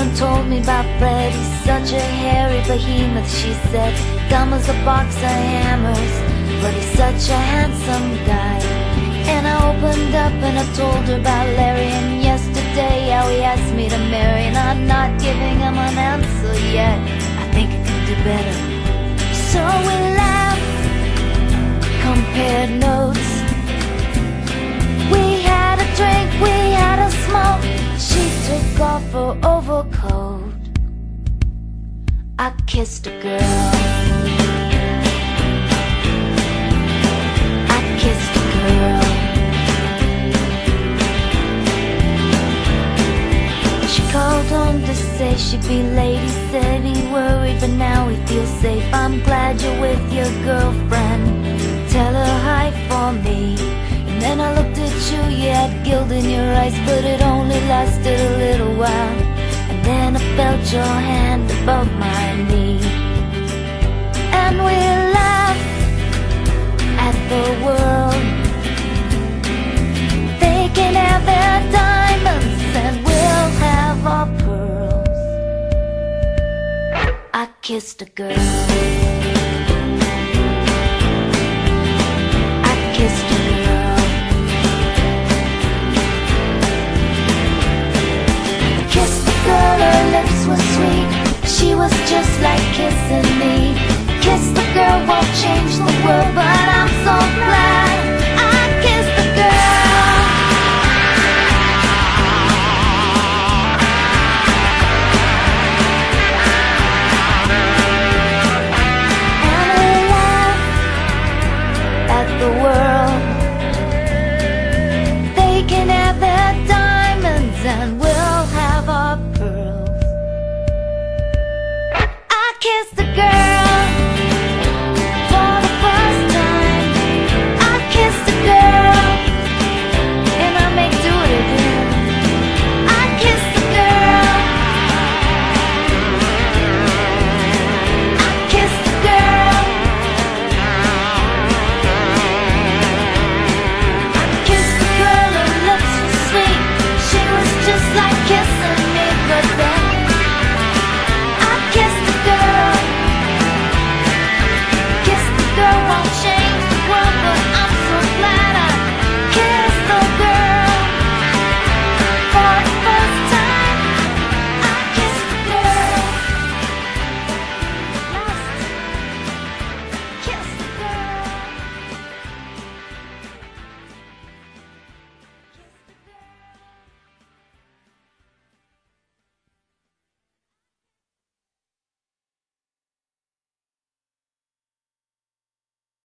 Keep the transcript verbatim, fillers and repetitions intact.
Someone told me about Fred, he's such a hairy behemoth, she said. Dumb as a box of hammers, but he's such a handsome guy. And I opened up and I told her about Larry, and yesterday how he asked me to marry. And I'm not giving him an answer yet, I think I can do better. So we laughed, compared notes. We had a drink, we had a smoke. She took off her overcoat. I kissed a girl. I kissed a girl. She called home to say she'd be late. He said he worried, but now he feels safe. I'm glad you're with your girlfriend, tell her hi for me. And then I looked at you, you had guilt in your eyes, but it only lasted a little while. And then I felt your hand above my knee, and we laughed at the world. They can have their diamonds and we'll have our pearls. I kissed a girl. I kissed a girl. Kissed the girl, her lips were sweet. She was just like kissing me. Kiss the girl won't change the world, but I'm so glad I kissed the girl. And we laugh at the world. They can have their diamonds and we'll have our pearls. I kissed the girl.